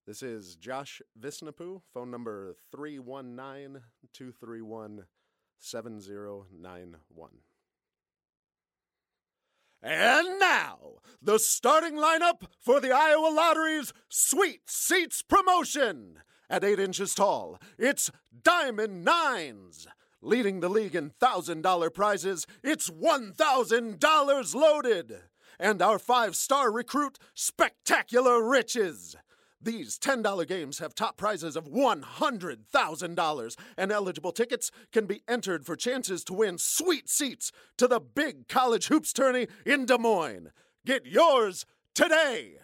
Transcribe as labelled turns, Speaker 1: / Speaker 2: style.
Speaker 1: This is Josh Visnapu, phone number 319-231-7091. And now, the starting lineup for the Iowa Lottery's Sweet Seats promotion. At 8 inches tall, it's Diamond Nines. Leading the league in $1,000 prizes, it's $1,000 loaded. And our 5-star recruit, Spectacular Riches. These $10 games have top prizes of $100,000, and eligible tickets can be entered for chances to win sweet seats to the big college hoops tourney in Des Moines. Get yours today!